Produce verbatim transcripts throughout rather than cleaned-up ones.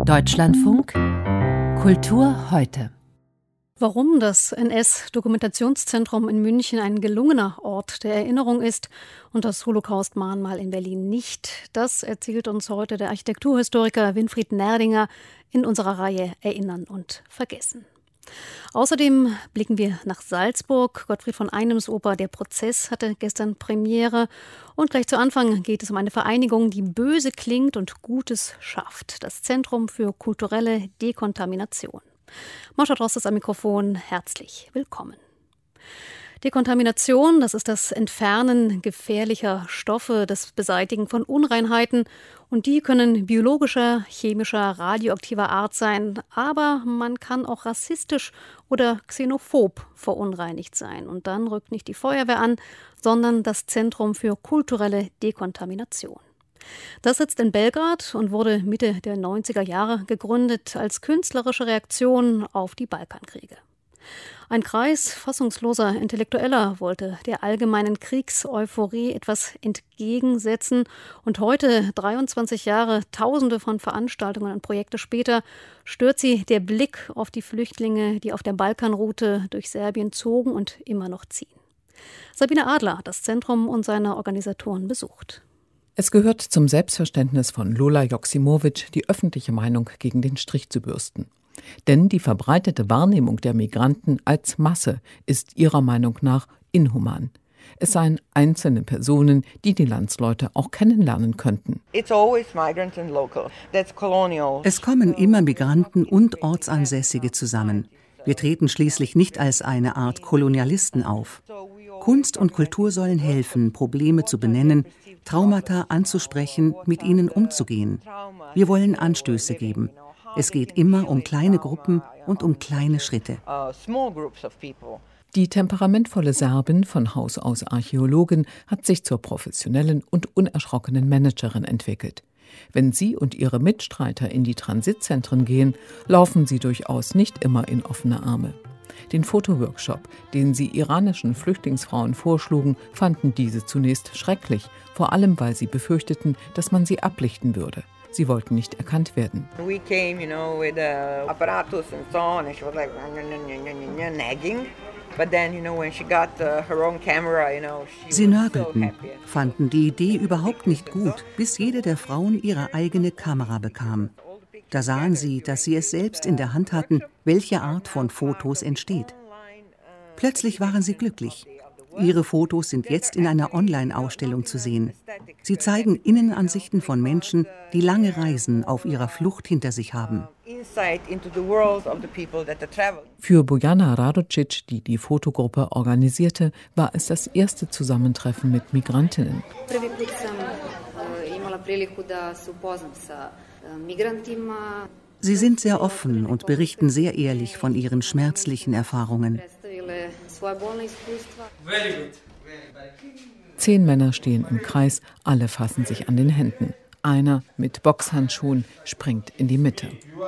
Deutschlandfunk Kultur heute. Warum das N S-Dokumentationszentrum in München ein gelungener Ort der Erinnerung ist und das Holocaust-Mahnmal in Berlin nicht, das erzählt uns heute der Architekturhistoriker Winfried Nerdinger in unserer Reihe Erinnern und Vergessen. Außerdem blicken wir nach Salzburg. Gottfried von Einems Oper Der Prozess hatte gestern Premiere. Und gleich zu Anfang geht es um eine Vereinigung, die böse klingt und Gutes schafft. Das Zentrum für kulturelle Dekontamination. Mascha Drost ist am Mikrofon. Herzlich willkommen. Dekontamination, das ist das Entfernen gefährlicher Stoffe, das Beseitigen von Unreinheiten. Und die können biologischer, chemischer, radioaktiver Art sein. Aber man kann auch rassistisch oder xenophob verunreinigt sein. Und dann rückt nicht die Feuerwehr an, sondern das Zentrum für kulturelle Dekontamination. Das sitzt in Belgrad und wurde Mitte der neunziger Jahre gegründet als künstlerische Reaktion auf die Balkankriege. Ein Kreis fassungsloser Intellektueller wollte der allgemeinen Kriegseuphorie etwas entgegensetzen. Und heute, dreiundzwanzig Jahre, Tausende von Veranstaltungen und Projekte später, stört sie der Blick auf die Flüchtlinge, die auf der Balkanroute durch Serbien zogen und immer noch ziehen. Sabine Adler hat das Zentrum und seine Organisatoren besucht. Es gehört zum Selbstverständnis von Lola Joksimovic, die öffentliche Meinung gegen den Strich zu bürsten. Denn die verbreitete Wahrnehmung der Migranten als Masse ist ihrer Meinung nach inhuman. Es seien einzelne Personen, die die Landsleute auch kennenlernen könnten. Es kommen immer Migranten und Ortsansässige zusammen. Wir treten schließlich nicht als eine Art Kolonialisten auf. Kunst und Kultur sollen helfen, Probleme zu benennen, Traumata anzusprechen, mit ihnen umzugehen. Wir wollen Anstöße geben. Es geht immer um kleine Gruppen und um kleine Schritte. Die temperamentvolle Serbin, von Haus aus Archäologin, hat sich zur professionellen und unerschrockenen Managerin entwickelt. Wenn sie und ihre Mitstreiter in die Transitzentren gehen, laufen sie durchaus nicht immer in offene Arme. Den Fotoworkshop, den sie iranischen Flüchtlingsfrauen vorschlugen, fanden diese zunächst schrecklich, vor allem weil sie befürchteten, dass man sie ablichten würde. Sie wollten nicht erkannt werden. We came, you know, with uh, apparatus and so on, and she was like nagging. But then, you know, when she got uh, her own camera, you know, she Sie nörgelten, fanden die Idee überhaupt nicht gut, bis jede der Frauen ihre eigene Kamera bekam. Da sahen sie, dass sie es selbst in der Hand hatten, welche Art von Fotos entsteht. Plötzlich waren sie glücklich. Ihre Fotos sind jetzt in einer Online-Ausstellung zu sehen. Sie zeigen Innenansichten von Menschen, die lange Reisen auf ihrer Flucht hinter sich haben. Für Bojana Radocic, die die Fotogruppe organisierte, war es das erste Zusammentreffen mit Migrantinnen. Sie sind sehr offen und berichten sehr ehrlich von ihren schmerzlichen Erfahrungen. Zehn Männer stehen im Kreis, alle fassen sich an den Händen. Einer mit Boxhandschuhen springt in die Mitte.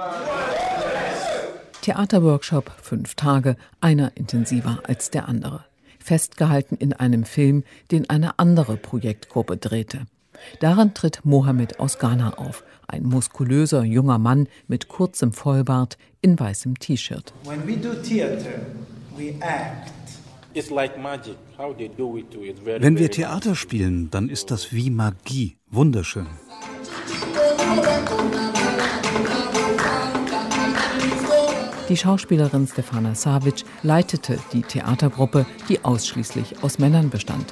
Theaterworkshop, fünf Tage, einer intensiver als der andere. Festgehalten in einem Film, den eine andere Projektgruppe drehte. Daran tritt Mohammed aus Ghana auf, ein muskulöser junger Mann mit kurzem Vollbart in weißem T-Shirt. When we do theater, we act. Wenn wir Theater spielen, dann ist das wie Magie. Wunderschön. Die Schauspielerin Stefana Savic leitete die Theatergruppe, die ausschließlich aus Männern bestand.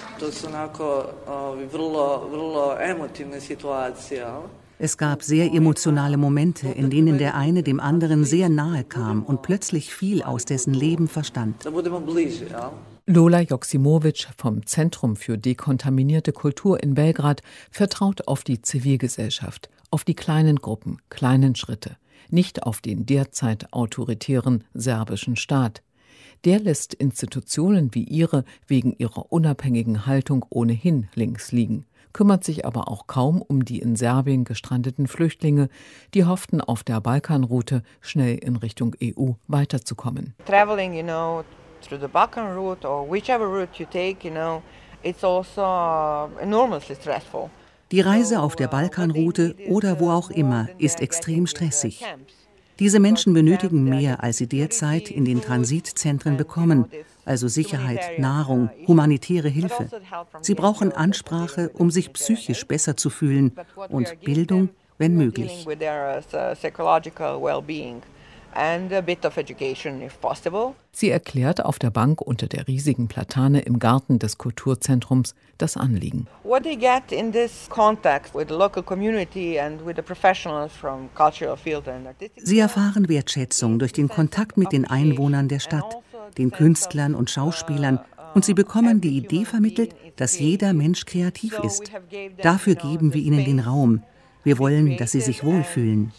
Es gab sehr emotionale Momente, in denen der eine dem anderen sehr nahe kam und plötzlich viel aus dessen Leben verstand. Lola Joksimovic vom Zentrum für dekontaminierte Kultur in Belgrad vertraut auf die Zivilgesellschaft, auf die kleinen Gruppen, kleinen Schritte, nicht auf den derzeit autoritären serbischen Staat. Der lässt Institutionen wie ihre wegen ihrer unabhängigen Haltung ohnehin links liegen, kümmert sich aber auch kaum um die in Serbien gestrandeten Flüchtlinge, die hofften, auf der Balkanroute schnell in Richtung E U weiterzukommen. Traveling, you know, through the Balkan route or whichever route you take, you know, it's also enormously stressful. Die Reise auf der Balkanroute oder wo auch immer ist extrem stressig. Diese Menschen benötigen mehr, als sie derzeit in den Transitzentren bekommen, also Sicherheit, Nahrung, humanitäre Hilfe. Sie brauchen Ansprache, um sich psychisch besser zu fühlen, und Bildung, wenn möglich. Sie erklärt auf der Bank unter der riesigen Platane im Garten des Kulturzentrums das Anliegen. Sie erfahren Wertschätzung durch den Kontakt mit den Einwohnern der Stadt, den Künstlern und Schauspielern, und sie bekommen die Idee vermittelt, dass jeder Mensch kreativ ist. Dafür geben wir ihnen den Raum. Wir wollen, dass sie sich wohlfühlen.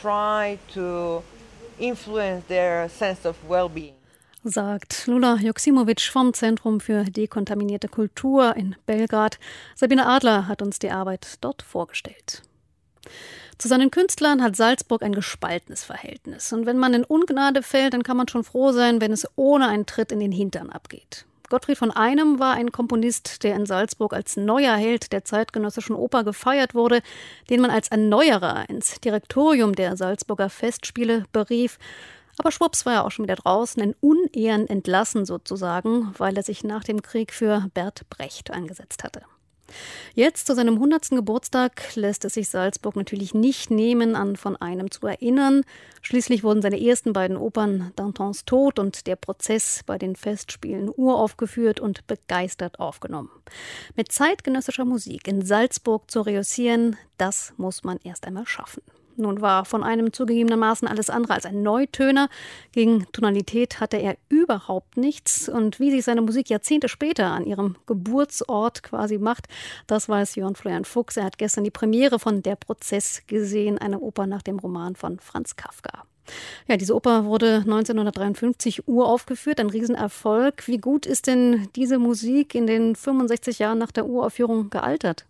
Sagt Lula Joksimovic vom Zentrum für dekontaminierte Kultur in Belgrad. Sabine Adler hat uns die Arbeit dort vorgestellt. Zu seinen Künstlern hat Salzburg ein gespaltenes Verhältnis. Und wenn man in Ungnade fällt, dann kann man schon froh sein, wenn es ohne einen Tritt in den Hintern abgeht. Gottfried von Einem war ein Komponist, der in Salzburg als neuer Held der zeitgenössischen Oper gefeiert wurde, den man als Erneuerer ins Direktorium der Salzburger Festspiele berief. Aber schwupps war er auch schon wieder draußen, in Unehren entlassen sozusagen, weil er sich nach dem Krieg für Bert Brecht eingesetzt hatte. Jetzt, zu seinem hundertsten Geburtstag, lässt es sich Salzburg natürlich nicht nehmen, an von Einem zu erinnern. Schließlich wurden seine ersten beiden Opern Dantons Tod und Der Prozess bei den Festspielen uraufgeführt und begeistert aufgenommen. Mit zeitgenössischer Musik in Salzburg zu reüssieren, das muss man erst einmal schaffen. Nun war von Einem zugegebenermaßen alles andere als ein Neutöner. Gegen Tonalität hatte er überhaupt nichts. Und wie sich seine Musik Jahrzehnte später an ihrem Geburtsort quasi macht, das weiß Jörn Florian Fuchs. Er hat gestern die Premiere von Der Prozess gesehen, eine Oper nach dem Roman von Franz Kafka. Ja, diese Oper wurde neunzehnhundertdreiundfünfzig uraufgeführt, ein Riesenerfolg. Wie gut ist denn diese Musik in den fünfundsechzig Jahren nach der Uraufführung gealtert?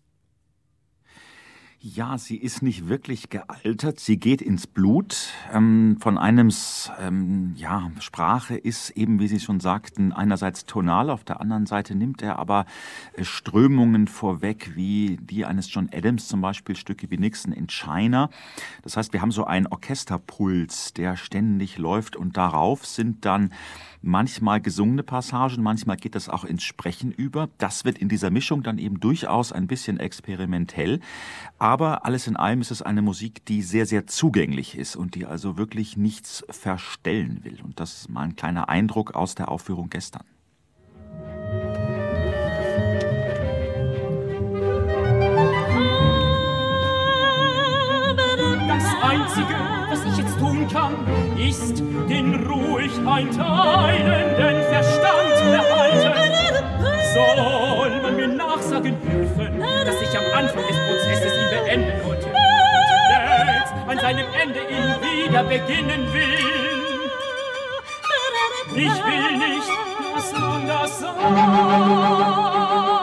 Ja, sie ist nicht wirklich gealtert. Sie geht ins Blut. Ähm, von Einems ähm, ja, Sprache ist eben, wie Sie schon sagten, einerseits tonal, auf der anderen Seite nimmt er aber äh, Strömungen vorweg, wie die eines John Adams, zum Beispiel Stücke wie Nixon in China. Das heißt, wir haben so einen Orchesterpuls, der ständig läuft, und darauf sind dann manchmal gesungene Passagen, manchmal geht das auch ins Sprechen über. Das wird in dieser Mischung dann eben durchaus ein bisschen experimentell. Aber alles in allem ist es eine Musik, die sehr, sehr zugänglich ist und die also wirklich nichts verstellen will. Und das ist mal ein kleiner Eindruck aus der Aufführung gestern. Das Einzige, was ich jetzt tun kann, ist den ruhig einteilenden Verstand behalten. Soll man mir nachsagen dürfen, dass ich am Anfang des Prozesses ihn beenden konnte und jetzt an seinem Ende ihn wieder beginnen will? Ich will nicht, dass man das sagt.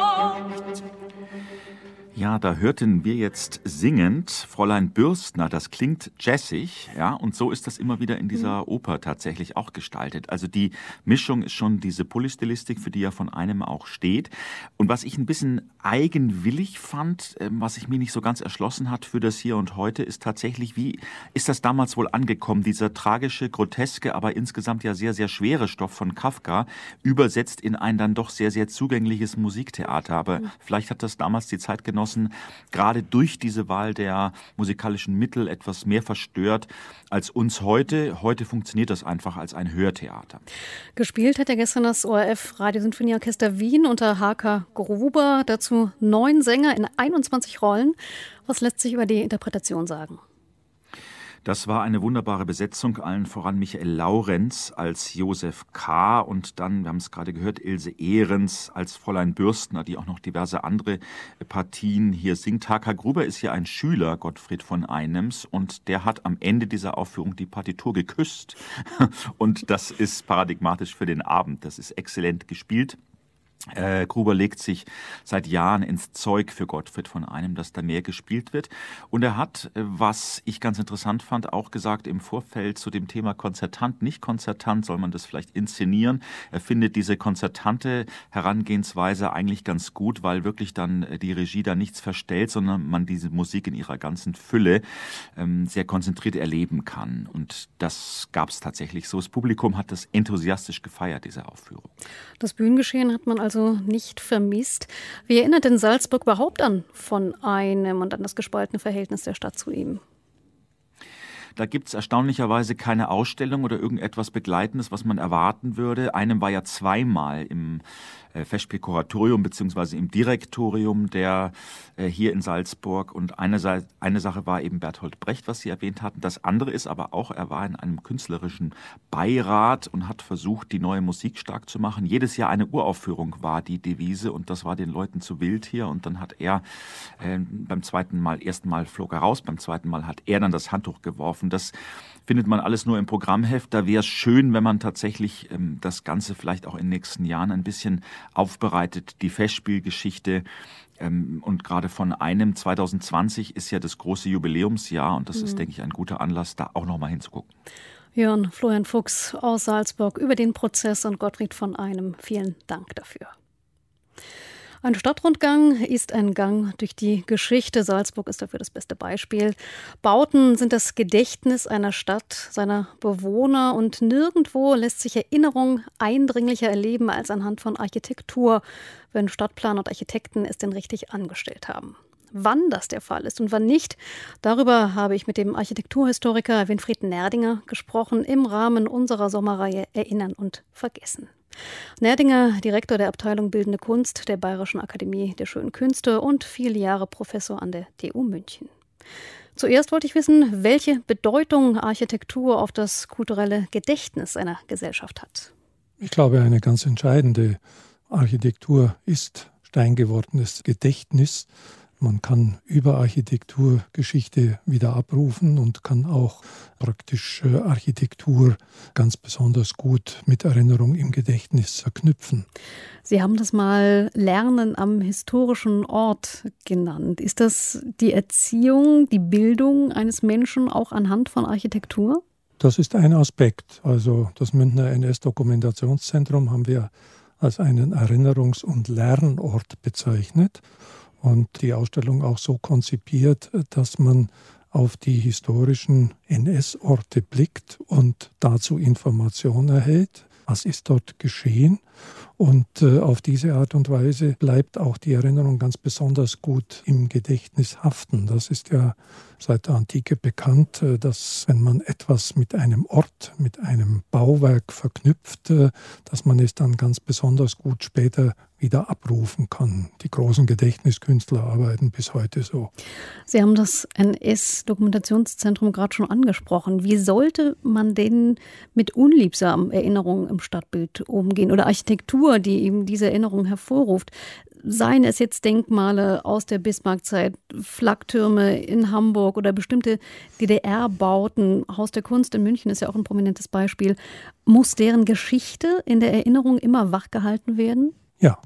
Ja, da hörten wir jetzt singend Fräulein Bürstner. Das klingt jazzig, ja, und so ist das immer wieder in dieser Oper tatsächlich auch gestaltet. Also die Mischung ist schon diese Polystilistik, für die ja von Einem auch steht. Und was ich ein bisschen eigenwillig fand, was sich mir nicht so ganz erschlossen hat für das Hier und Heute, ist tatsächlich, wie ist das damals wohl angekommen? Dieser tragische, groteske, aber insgesamt ja sehr, sehr schwere Stoff von Kafka, übersetzt in ein dann doch sehr, sehr zugängliches Musiktheater. Aber vielleicht hat das damals die Zeitgenossen gerade durch diese Wahl der musikalischen Mittel etwas mehr verstört als uns heute. Heute funktioniert das einfach als ein Hörtheater. Gespielt hat ja gestern das O R F Radiosinfonieorchester Wien unter H K Gruber. Dazu neun Sänger in einundzwanzig Rollen. Was lässt sich über die Interpretation sagen? Das war eine wunderbare Besetzung, allen voran Michael Laurenz als Josef K. und dann, wir haben es gerade gehört, Ilse Ehrens als Fräulein Bürstner, die auch noch diverse andere Partien hier singt. H K Gruber ist ja ein Schüler Gottfried von Einems und der hat am Ende dieser Aufführung die Partitur geküsst. Und das ist paradigmatisch für den Abend. Das ist exzellent gespielt. Äh, Gruber legt sich seit Jahren ins Zeug für Gottfried von Einem, dass da mehr gespielt wird. Und er hat, äh, was ich ganz interessant fand, auch gesagt im Vorfeld zu dem Thema konzertant, nicht konzertant, soll man das vielleicht inszenieren. Er findet diese konzertante Herangehensweise eigentlich ganz gut, weil wirklich dann äh, die Regie da nichts verstellt, sondern man diese Musik in ihrer ganzen Fülle ähm, sehr konzentriert erleben kann. Und das gab es tatsächlich so. Das Publikum hat das enthusiastisch gefeiert, diese Aufführung. Das Bühnengeschehen hat man also nicht vermisst. Wie erinnert denn Salzburg überhaupt an von Einem und an das gespaltene Verhältnis der Stadt zu ihm? Da gibt es erstaunlicherweise keine Ausstellung oder irgendetwas Begleitendes, was man erwarten würde. Einem war ja zweimal im äh, Festspielkuratorium bzw. im Direktorium der äh, hier in Salzburg. Und eine, eine Sache war eben Bertolt Brecht, was Sie erwähnt hatten. Das andere ist aber auch, er war in einem künstlerischen Beirat und hat versucht, die neue Musik stark zu machen. Jedes Jahr eine Uraufführung war die Devise und das war den Leuten zu wild hier. Und dann hat er äh, beim zweiten Mal, ersten Mal flog er raus, beim zweiten Mal hat er dann das Handtuch geworfen. Das findet man alles nur im Programmheft. Da wäre es schön, wenn man tatsächlich ähm, das Ganze vielleicht auch in den nächsten Jahren ein bisschen aufbereitet. Die Festspielgeschichte ähm, und gerade von Einem zwanzig zwanzig ist ja das große Jubiläumsjahr und das mhm. ist, denke ich, ein guter Anlass, da auch nochmal hinzugucken. Jörn Florian Fuchs aus Salzburg über den Prozess und Gottfried von Einem. Vielen Dank dafür. Ein Stadtrundgang ist ein Gang durch die Geschichte. Salzburg ist dafür das beste Beispiel. Bauten sind das Gedächtnis einer Stadt, seiner Bewohner und nirgendwo lässt sich Erinnerung eindringlicher erleben als anhand von Architektur, wenn Stadtplaner und Architekten es denn richtig angestellt haben. Wann das der Fall ist und wann nicht, darüber habe ich mit dem Architekturhistoriker Winfried Nerdinger gesprochen im Rahmen unserer Sommerreihe Erinnern und Vergessen. Nerdinger, Direktor der Abteilung Bildende Kunst der Bayerischen Akademie der Schönen Künste und viele Jahre Professor an der T U München. Zuerst wollte ich wissen, welche Bedeutung Architektur auf das kulturelle Gedächtnis einer Gesellschaft hat. Ich glaube, eine ganz entscheidende Architektur ist steingewordenes Gedächtnis. Man kann über Architektur Geschichte wieder abrufen und kann auch praktisch Architektur ganz besonders gut mit Erinnerung im Gedächtnis verknüpfen. Sie haben das mal Lernen am historischen Ort genannt. Ist das die Erziehung, die Bildung eines Menschen auch anhand von Architektur? Das ist ein Aspekt. Also das Münchner N S-Dokumentationszentrum haben wir als einen Erinnerungs- und Lernort bezeichnet. Und die Ausstellung auch so konzipiert, dass man auf die historischen N S-Orte blickt und dazu Informationen erhält. Was ist dort geschehen? Und äh, auf diese Art und Weise bleibt auch die Erinnerung ganz besonders gut im Gedächtnis haften. Das ist ja seit der Antike bekannt, äh, dass wenn man etwas mit einem Ort, mit einem Bauwerk verknüpft, äh, dass man es dann ganz besonders gut später wieder abrufen kann. Die großen Gedächtniskünstler arbeiten bis heute so. Sie haben das N S-Dokumentationszentrum gerade schon angesprochen. Wie sollte man denn mit unliebsamen Erinnerungen im Stadtbild umgehen oder Architektur, die eben diese Erinnerung hervorruft? Seien es jetzt Denkmale aus der Bismarckzeit, Flaktürme in Hamburg oder bestimmte D D R-Bauten. Haus der Kunst in München ist ja auch ein prominentes Beispiel. Muss deren Geschichte in der Erinnerung immer wachgehalten werden? Ja,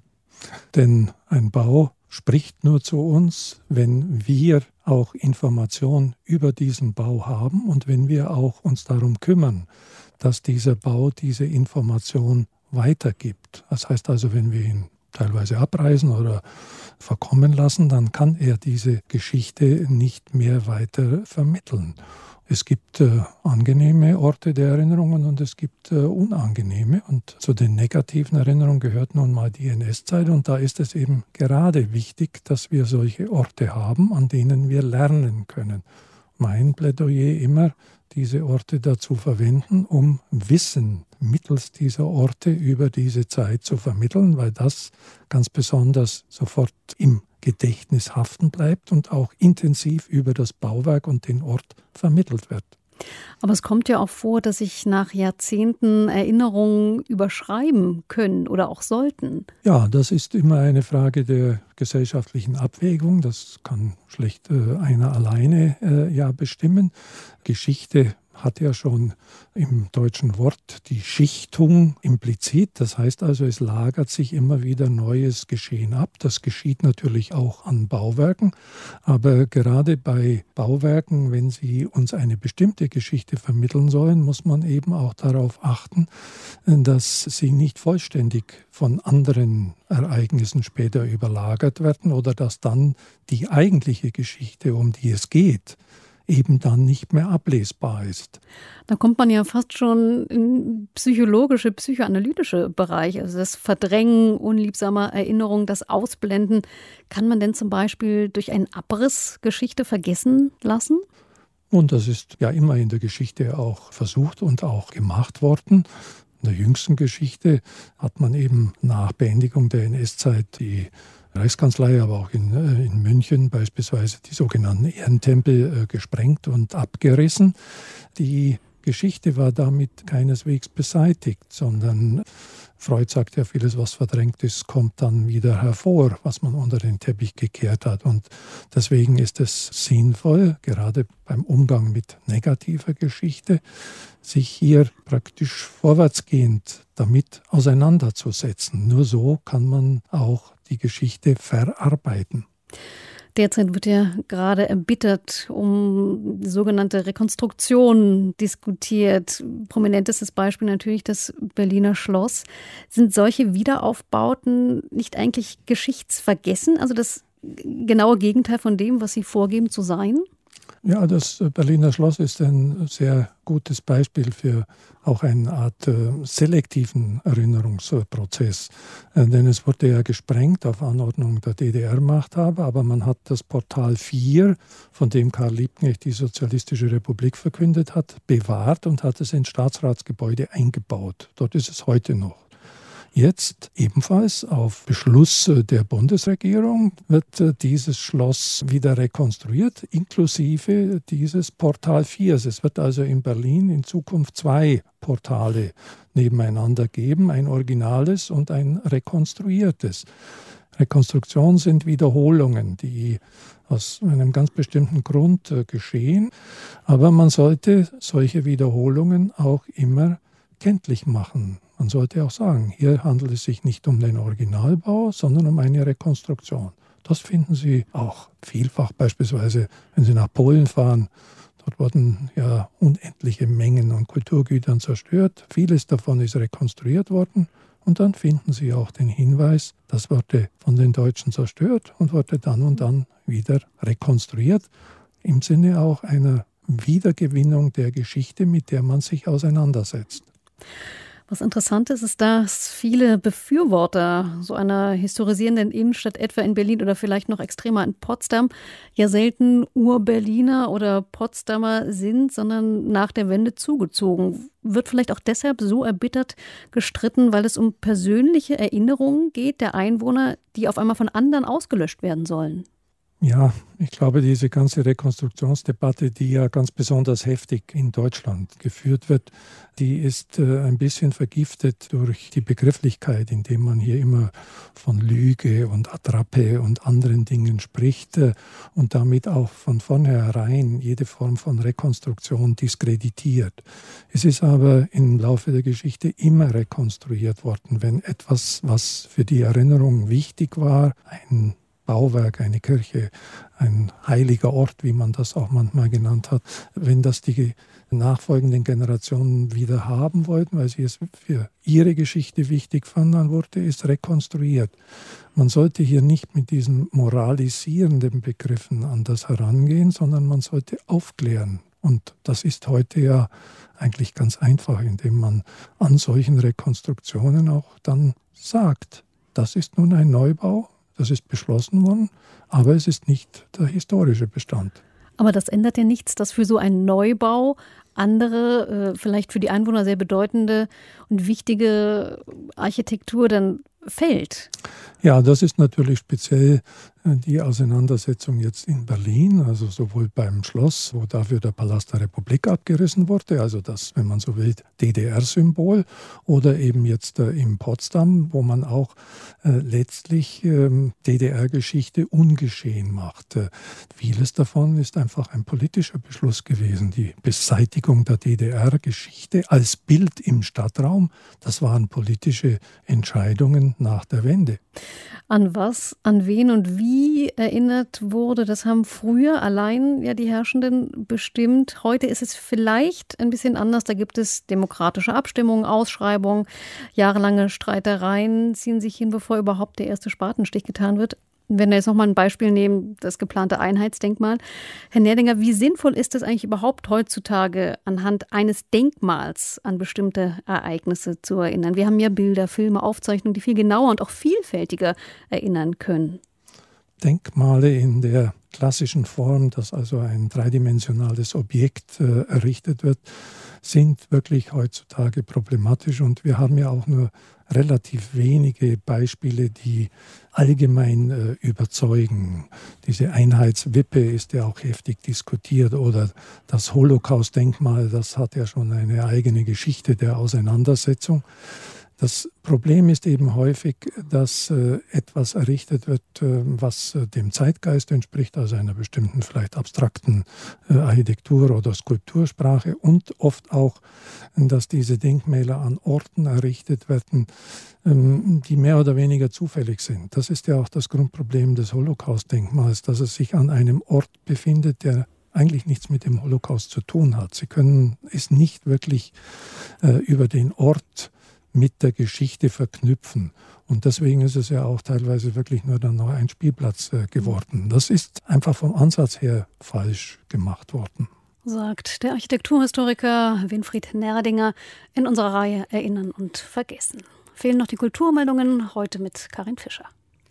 denn ein Bau spricht nur zu uns, wenn wir auch Informationen über diesen Bau haben und wenn wir auch uns darum kümmern, dass dieser Bau diese Information weitergibt. Das heißt also, wenn wir ihn teilweise abreißen oder verkommen lassen, dann kann er diese Geschichte nicht mehr weiter vermitteln. Es gibt äh, angenehme Orte der Erinnerungen und es gibt äh, unangenehme. Und zu den negativen Erinnerungen gehört nun mal die N S-Zeit. Und da ist es eben gerade wichtig, dass wir solche Orte haben, an denen wir lernen können. Mein Plädoyer immer, diese Orte dazu verwenden, um Wissen mittels dieser Orte über diese Zeit zu vermitteln, weil das ganz besonders sofort im Gedächtnis haften bleibt und auch intensiv über das Bauwerk und den Ort vermittelt wird. Aber es kommt ja auch vor, dass sich nach Jahrzehnten Erinnerungen überschreiben können oder auch sollten. Ja, das ist immer eine Frage der gesellschaftlichen Abwägung. Das kann schlecht äh, einer alleine äh, ja bestimmen. Geschichte hat ja schon im deutschen Wort die Schichtung implizit. Das heißt also, es lagert sich immer wieder neues Geschehen ab. Das geschieht natürlich auch an Bauwerken. Aber gerade bei Bauwerken, wenn sie uns eine bestimmte Geschichte vermitteln sollen, muss man eben auch darauf achten, dass sie nicht vollständig von anderen Ereignissen später überlagert werden oder dass dann die eigentliche Geschichte, um die es geht, eben dann nicht mehr ablesbar ist. Da kommt man ja fast schon in psychologische, psychoanalytische Bereich. Also das Verdrängen unliebsamer Erinnerungen, das Ausblenden. Kann man denn zum Beispiel durch einen Abriss Geschichte vergessen lassen? Und das ist ja immer in der Geschichte auch versucht und auch gemacht worden. In der jüngsten Geschichte hat man eben nach Beendigung der N S-Zeit die Reichskanzlei, aber auch in, in München beispielsweise die sogenannten Ehrentempel äh, gesprengt und abgerissen. Die Geschichte war damit keineswegs beseitigt, sondern Freud sagt ja, vieles, was verdrängt ist, kommt dann wieder hervor, was man unter den Teppich gekehrt hat. Und deswegen ist es sinnvoll, gerade beim Umgang mit negativer Geschichte, sich hier praktisch vorwärtsgehend damit auseinanderzusetzen. Nur so kann man auch die Geschichte verarbeiten. Derzeit wird ja gerade erbittert um die sogenannte Rekonstruktion diskutiert. Prominentestes Beispiel natürlich das Berliner Schloss. Sind solche Wiederaufbauten nicht eigentlich geschichtsvergessen? Also das genaue Gegenteil von dem, was sie vorgeben zu sein? Ja, das Berliner Schloss ist ein sehr gutes Beispiel für auch eine Art äh, selektiven Erinnerungsprozess. Äh, denn es wurde ja gesprengt auf Anordnung der D D R-Machthaber, aber man hat das Portal vier, von dem Karl Liebknecht die Sozialistische Republik verkündet hat, bewahrt und hat es ins Staatsratsgebäude eingebaut. Dort ist es heute noch. Jetzt ebenfalls auf Beschluss der Bundesregierung wird dieses Schloss wieder rekonstruiert, inklusive dieses Portal vier. Es wird also in Berlin in Zukunft zwei Portale nebeneinander geben, ein originales und ein rekonstruiertes. Rekonstruktionen sind Wiederholungen, die aus einem ganz bestimmten Grund geschehen, aber man sollte solche Wiederholungen auch immer kenntlich machen. Man sollte auch sagen, hier handelt es sich nicht um den Originalbau, sondern um eine Rekonstruktion. Das finden Sie auch vielfach, beispielsweise, wenn Sie nach Polen fahren. Dort wurden ja unendliche Mengen an Kulturgütern zerstört. Vieles davon ist rekonstruiert worden. Und dann finden Sie auch den Hinweis, das wurde von den Deutschen zerstört und wurde dann und dann wieder rekonstruiert. Im Sinne auch einer Wiedergewinnung der Geschichte, mit der man sich auseinandersetzt. Was interessant ist, ist, dass viele Befürworter so einer historisierenden Innenstadt, etwa in Berlin oder vielleicht noch extremer in Potsdam, ja selten Ur-Berliner oder Potsdamer sind, sondern nach der Wende zugezogen. Wird vielleicht auch deshalb so erbittert gestritten, weil es um persönliche Erinnerungen geht der Einwohner, die auf einmal von anderen ausgelöscht werden sollen. Ja, ich glaube, diese ganze Rekonstruktionsdebatte, die ja ganz besonders heftig in Deutschland geführt wird, die ist äh, ein bisschen vergiftet durch die Begrifflichkeit, indem man hier immer von Lüge und Attrappe und anderen Dingen spricht äh, und damit auch von vornherein jede Form von Rekonstruktion diskreditiert. Es ist aber im Laufe der Geschichte immer rekonstruiert worden, wenn etwas, was für die Erinnerung wichtig war, ein Bauwerk, eine Kirche, ein heiliger Ort, wie man das auch manchmal genannt hat, wenn das die nachfolgenden Generationen wieder haben wollten, weil sie es für ihre Geschichte wichtig fanden, dann wurde es rekonstruiert. Man sollte hier nicht mit diesen moralisierenden Begriffen an das herangehen, sondern man sollte aufklären. Und das ist heute ja eigentlich ganz einfach, indem man an solchen Rekonstruktionen auch dann sagt, das ist nun ein Neubau. Das ist beschlossen worden, aber es ist nicht der historische Bestand. Aber das ändert ja nichts, dass für so einen Neubau andere, vielleicht für die Einwohner sehr bedeutende und wichtige Architektur dann fällt. Ja, das ist natürlich speziell die Auseinandersetzung jetzt in Berlin, also sowohl beim Schloss, wo dafür der Palast der Republik abgerissen wurde, also das, wenn man so will, D D R-Symbol, oder eben jetzt äh, in Potsdam, wo man auch äh, letztlich ähm, D D R-Geschichte ungeschehen macht. Äh, vieles davon ist einfach ein politischer Beschluss gewesen. Die Beseitigung der D D R-Geschichte als Bild im Stadtraum, das waren politische Entscheidungen nach der Wende. An was, an wen und wie erinnert wurde, das haben früher allein ja die Herrschenden bestimmt. Heute ist es vielleicht ein bisschen anders. Da gibt es demokratische Abstimmungen, Ausschreibungen, jahrelange Streitereien ziehen sich hin, bevor überhaupt der erste Spatenstich getan wird. Wenn wir jetzt nochmal ein Beispiel nehmen, das geplante Einheitsdenkmal. Herr Nerdinger, wie sinnvoll ist es eigentlich überhaupt heutzutage, anhand eines Denkmals an bestimmte Ereignisse zu erinnern? Wir haben ja Bilder, Filme, Aufzeichnungen, die viel genauer und auch vielfältiger erinnern können. Denkmale in der klassischen Form, dass also ein dreidimensionales Objekt äh, errichtet wird, sind wirklich heutzutage problematisch. Und wir haben ja auch nur relativ wenige Beispiele, die allgemein äh, überzeugen. Diese Einheitswippe ist ja auch heftig diskutiert, oder das Holocaust-Denkmal, das hat ja schon eine eigene Geschichte der Auseinandersetzung. Das Problem ist eben häufig, dass äh, etwas errichtet wird, äh, was äh, dem Zeitgeist entspricht, also einer bestimmten vielleicht abstrakten äh, Architektur- oder Skulptursprache, und oft auch, dass diese Denkmäler an Orten errichtet werden, ähm, die mehr oder weniger zufällig sind. Das ist ja auch das Grundproblem des Holocaust-Denkmals, dass es sich an einem Ort befindet, der eigentlich nichts mit dem Holocaust zu tun hat. Sie können es nicht wirklich äh, über den Ort mit der Geschichte verknüpfen. Und deswegen ist es ja auch teilweise wirklich nur dann noch ein Spielplatz äh, geworden. Das ist einfach vom Ansatz her falsch gemacht worden. Sagt der Architekturhistoriker Winfried Nerdinger in unserer Reihe Erinnern und Vergessen. Fehlen noch die Kulturmeldungen, heute mit Karin Fischer.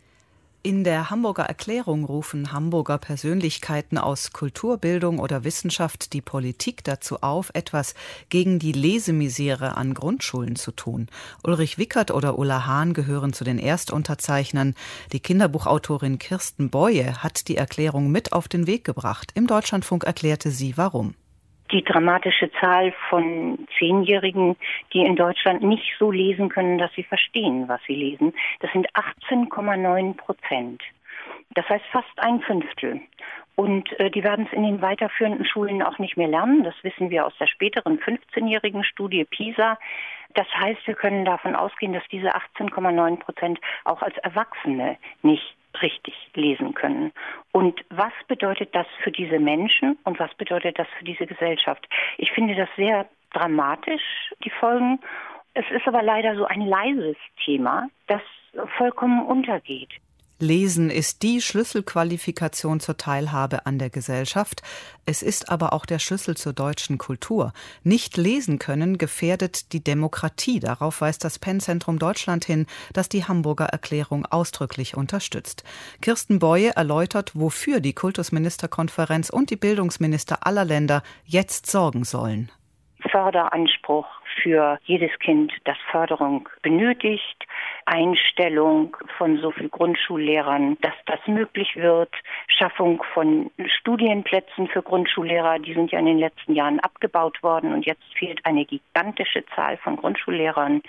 In der Hamburger Erklärung rufen Hamburger Persönlichkeiten aus Kultur, Bildung oder Wissenschaft die Politik dazu auf, etwas gegen die Lesemisere an Grundschulen zu tun. Ulrich Wickert oder Ulla Hahn gehören zu den Erstunterzeichnern. Die Kinderbuchautorin Kirsten Boye hat die Erklärung mit auf den Weg gebracht. Im Deutschlandfunk erklärte sie, warum. Die dramatische Zahl von Zehnjährigen, die in Deutschland nicht so lesen können, dass sie verstehen, was sie lesen, das sind achtzehn Komma neun Prozent. Das heißt fast ein Fünftel. Und äh, die werden es in den weiterführenden Schulen auch nicht mehr lernen. Das wissen wir aus der späteren fünfzehnjährigen Studie PISA. Das heißt, wir können davon ausgehen, dass diese achtzehn Komma neun Prozent auch als Erwachsene nicht richtig lesen können. Und was bedeutet das für diese Menschen und was bedeutet das für diese Gesellschaft? Ich finde das sehr dramatisch, die Folgen. Es ist aber leider so ein leises Thema, das vollkommen untergeht. Lesen ist die Schlüsselqualifikation zur Teilhabe an der Gesellschaft. Es ist aber auch der Schlüssel zur deutschen Kultur. Nicht lesen können gefährdet die Demokratie. Darauf weist das Penn-Zentrum Deutschland hin, das die Hamburger Erklärung ausdrücklich unterstützt. Kirsten Boye erläutert, wofür die Kultusministerkonferenz und die Bildungsminister aller Länder jetzt sorgen sollen. Förderanspruch für jedes Kind, das Förderung benötigt, Einstellung von so vielen Grundschullehrern, dass das möglich wird, Schaffung von Studienplätzen für Grundschullehrer, die sind ja in den letzten Jahren abgebaut worden und jetzt fehlt eine gigantische Zahl von Grundschullehrern,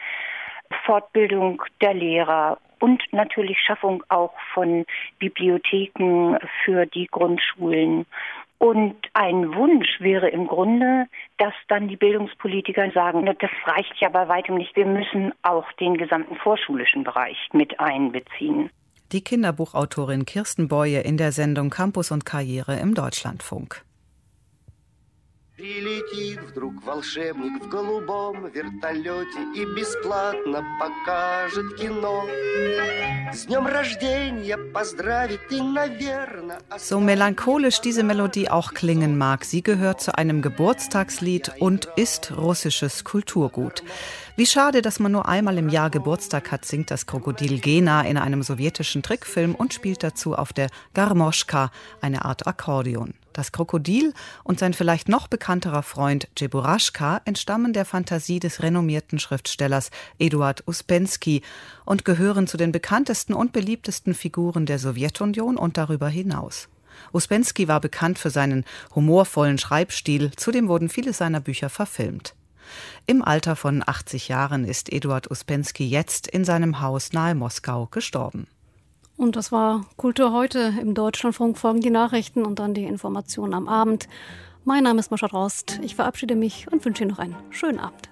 Fortbildung der Lehrer und natürlich Schaffung auch von Bibliotheken für die Grundschulen. Und ein Wunsch wäre im Grunde, dass dann die Bildungspolitiker sagen, das reicht ja bei weitem nicht, wir müssen auch den gesamten vorschulischen Bereich mit einbeziehen. Die Kinderbuchautorin Kirsten Boye in der Sendung Campus und Karriere im Deutschlandfunk. Прилетит вдруг волшебник в голубом вертолете и бесплатно покажет кино. С днем рождения поздравит и, наверное... So melancholisch diese Melodie auch klingen mag, sie gehört zu einem Geburtstagslied und ist russisches Kulturgut. Wie schade, dass man nur einmal im Jahr Geburtstag hat, singt das Krokodil Gena in einem sowjetischen Trickfilm und spielt dazu auf der Garmoschka, eine Art Akkordeon. Das Krokodil und sein vielleicht noch bekannterer Freund Dscheburashka entstammen der Fantasie des renommierten Schriftstellers Eduard Uspensky und gehören zu den bekanntesten und beliebtesten Figuren der Sowjetunion und darüber hinaus. Uspensky war bekannt für seinen humorvollen Schreibstil, zudem wurden viele seiner Bücher verfilmt. Im Alter von achtzig Jahren ist Eduard Uspensky jetzt in seinem Haus nahe Moskau gestorben. Und das war Kultur heute. Im Deutschlandfunk folgen die Nachrichten und dann die Informationen am Abend. Mein Name ist Mascha Drost. Ich verabschiede mich und wünsche Ihnen noch einen schönen Abend.